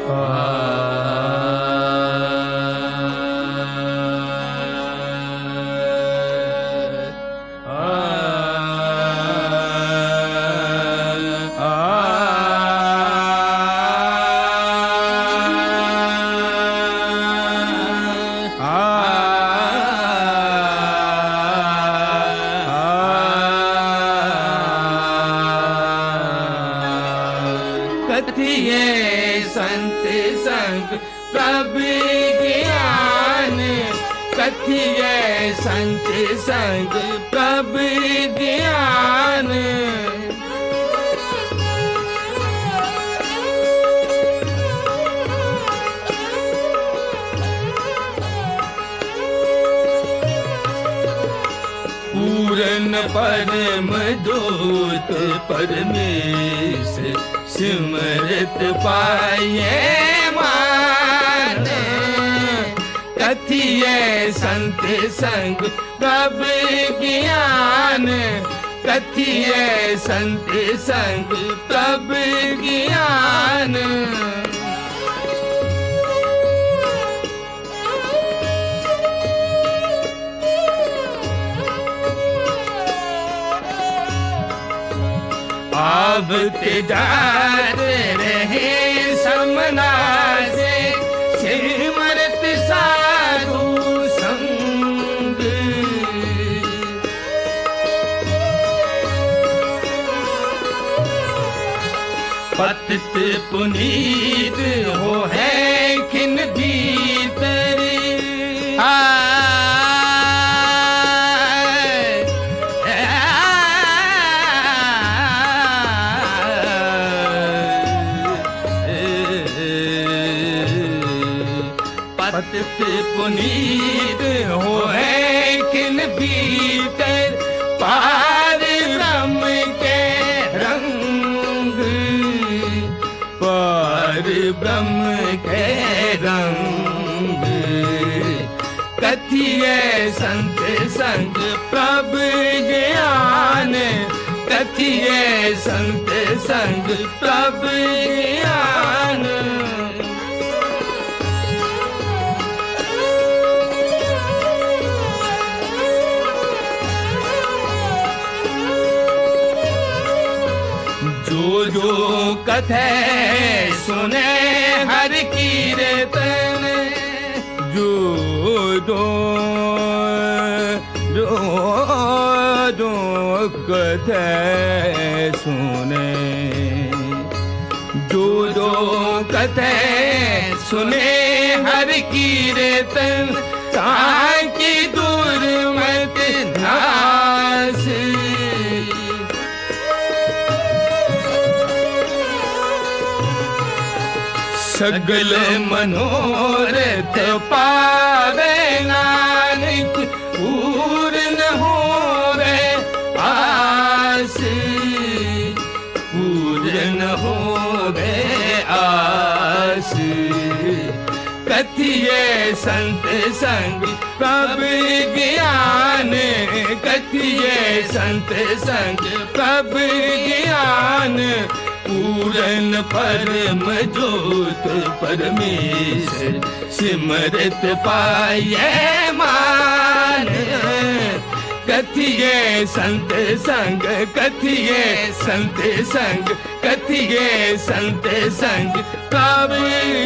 कथिए संत संग प्रभु ज्ञान, कथिए संत संग प्रभु ज्ञान। पूरन परम दूत परमेश सिमरत पाए मान, कथिए संत संग प्रभु ज्ञान, कथिए संत संग प्रभु ज्ञान। आवते जाते रहे समना से सिमरत साधु संग, पतित पुनीत हो है खिन भीतर। पतित पुनीत हो है खिन भीतर, पार ब्रह्म के रंग, पार ब्रह्म के रंग। कथिए संत संग प्रभु ज्ञान, कथिए संत संग प्रभु ज्ञान। जो कथे सुने हर कीर्तन, जो कथे सुने, जो कथे सुने हर कीर्तन, ताकि दूर मत नास। सगल मनोरथ पावे नानक, पूर्ण होवे आस, पूर्ण होवे आस। कथिए संत संग प्रभु ज्ञान, कथिए संत संग प्रभु ज्ञान। पूरन परम ज्योत परमेश सिमरत पाए मान, कथिए संत संग, कथिए संत संग, कथिए संत संग प्रभु